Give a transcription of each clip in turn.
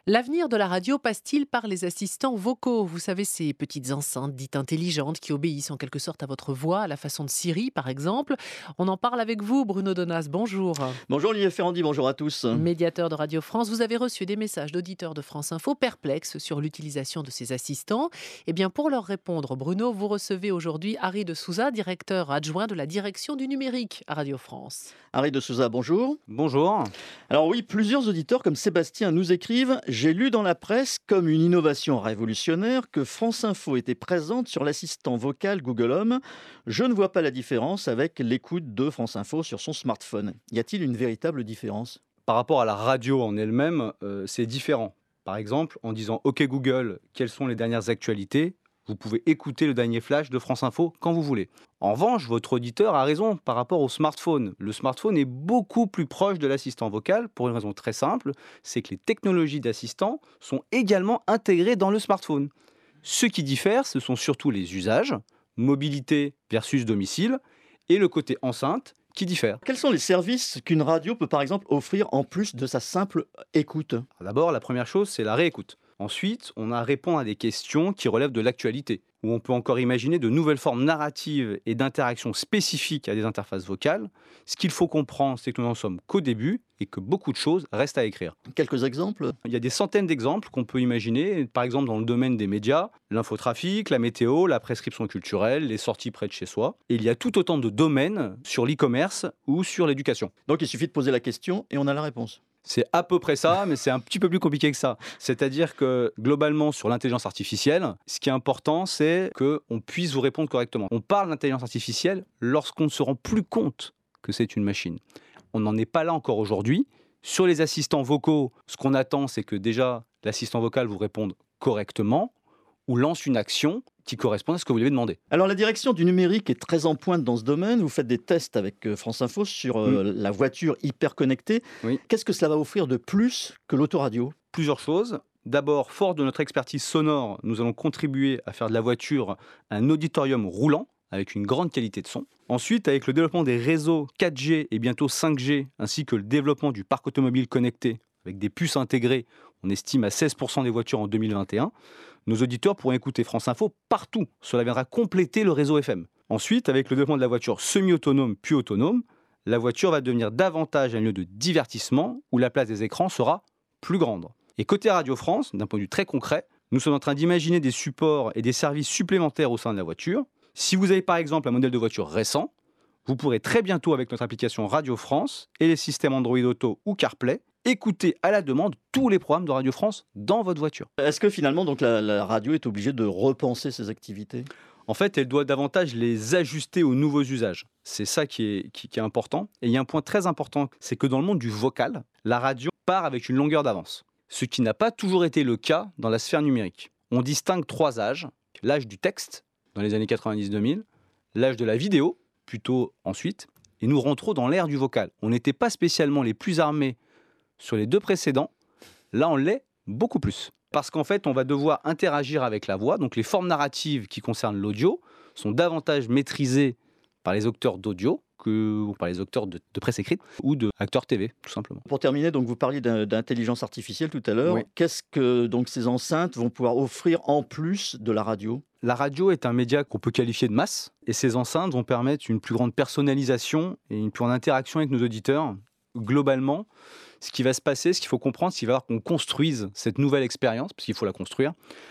L'avenir de la radio passe-t-il par les assistants vocaux? Vous savez, ces petites enceintes dites intelligentes qui obéissent en quelque sorte à votre voix, à la façon de Siri par exemple. On en parle avec vous, Bruno Donnas. Bonjour. Bonjour Olivier Ferrandi, bonjour à tous. Médiateur de Radio France, vous avez reçu des messages d'auditeurs de France Info perplexes sur l'utilisation de ces assistants. Eh bien, pour leur répondre, Bruno, vous recevez aujourd'hui Harry de Souza, directeur adjoint de la direction du numérique à Radio France. Harry de Souza, bonjour. Bonjour. Alors oui, plusieurs auditeurs comme Sébastien nous écrivent: j'ai lu dans la presse comme une innovation révolutionnaire que France Info était présente sur l'assistant vocal Google Home. Je ne vois pas la différence avec l'écoute de France Info sur son smartphone. Y a-t-il une véritable différence? Par rapport à la radio en elle-même, c'est différent. Par exemple, en disant OK Google, quelles sont les dernières actualités, vous pouvez écouter le dernier flash de France Info quand vous voulez. En revanche, votre auditeur a raison par rapport au smartphone. Le smartphone est beaucoup plus proche de l'assistant vocal pour une raison très simple, c'est que les technologies d'assistant sont également intégrées dans le smartphone. Ce qui diffère, ce sont surtout les usages, mobilité versus domicile, et le côté enceinte qui diffère. Quels sont les services qu'une radio peut par exemple offrir en plus de sa simple écoute? D'abord, la première chose, c'est la réécoute. Ensuite, on a à répondre à des questions qui relèvent de l'actualité, où on peut encore imaginer de nouvelles formes narratives et d'interactions spécifiques à des interfaces vocales. Ce qu'il faut comprendre, c'est que nous n'en sommes qu'au début et que beaucoup de choses restent à écrire. Quelques exemples? Il y a des centaines d'exemples qu'on peut imaginer, par exemple dans le domaine des médias, l'infotrafic, la météo, la prescription culturelle, les sorties près de chez soi. Et il y a tout autant de domaines sur l'e-commerce ou sur l'éducation. Donc il suffit de poser la question et on a la réponse. C'est à peu près ça, mais c'est un petit peu plus compliqué que ça. C'est-à-dire que globalement, sur l'intelligence artificielle, ce qui est important, c'est qu'on puisse vous répondre correctement. On parle d'intelligence artificielle lorsqu'on ne se rend plus compte que c'est une machine. On n'en est pas là encore aujourd'hui. Sur les assistants vocaux, ce qu'on attend, c'est que déjà l'assistant vocal vous réponde correctement ou lance une action qui correspond à ce que vous lui avez demandé. Alors la direction du numérique est très en pointe dans ce domaine. Vous faites des tests avec France Info sur la voiture hyper connectée. Oui. Qu'est-ce que cela va offrir de plus que l'autoradio? Plusieurs choses. D'abord, fort de notre expertise sonore, nous allons contribuer à faire de la voiture un auditorium roulant avec une grande qualité de son. Ensuite, avec le développement des réseaux 4G et bientôt 5G, ainsi que le développement du parc automobile connecté avec des puces intégrées, on estime à 16% des voitures en 2021, nos auditeurs pourront écouter France Info partout. Cela viendra compléter le réseau FM. Ensuite, avec le développement de la voiture semi-autonome puis autonome, la voiture va devenir davantage un lieu de divertissement où la place des écrans sera plus grande. Et côté Radio France, d'un point de vue très concret, nous sommes en train d'imaginer des supports et des services supplémentaires au sein de la voiture. Si vous avez par exemple un modèle de voiture récent, vous pourrez très bientôt avec notre application Radio France et les systèmes Android Auto ou CarPlay, écouter à la demande tous les programmes de Radio France dans votre voiture. Est-ce que finalement donc la radio est obligée de repenser ses activités? En fait, elle doit davantage les ajuster aux nouveaux usages. C'est ça qui est important. Et il y a un point très important, c'est que dans le monde du vocal, la radio part avec une longueur d'avance. Ce qui n'a pas toujours été le cas dans la sphère numérique. On distingue 3 âges. L'âge du texte, dans les années 90-2000, l'âge de la vidéo, plutôt ensuite, et nous rentrons dans l'ère du vocal. On n'était pas spécialement les plus armés sur les 2 précédents, là on l'est beaucoup plus. Parce qu'en fait, on va devoir interagir avec la voix, donc les formes narratives qui concernent l'audio sont davantage maîtrisées par les acteurs d'audio que par les acteurs de presse écrite ou d'acteurs TV, tout simplement. Pour terminer, donc vous parliez d'intelligence artificielle tout à l'heure. Oui. Qu'est-ce que donc ces enceintes vont pouvoir offrir en plus de la radio? La radio est un média qu'on peut qualifier de masse, et ces enceintes vont permettre une plus grande personnalisation et une plus grande interaction avec nos auditeurs. Globalement, ce qui va se passer, ce qu'il faut comprendre, c'est qu'il va falloir qu'on construise cette nouvelle expérience, parce qu'il faut la construire,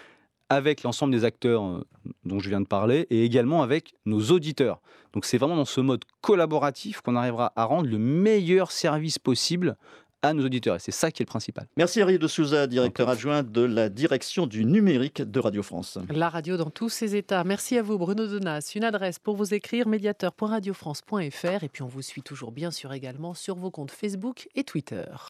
avec l'ensemble des acteurs dont je viens de parler, et également avec nos auditeurs. Donc c'est vraiment dans ce mode collaboratif qu'on arrivera à rendre le meilleur service possible à nos auditeurs, et c'est ça qui est le principal. Merci Harry de Souza, directeur adjoint de la direction du numérique de Radio France. La radio dans tous ses états. Merci à vous, Bruno Donnas. Une adresse pour vous écrire, médiateur.radiofrance.fr. Et puis on vous suit toujours bien sûr également sur vos comptes Facebook et Twitter.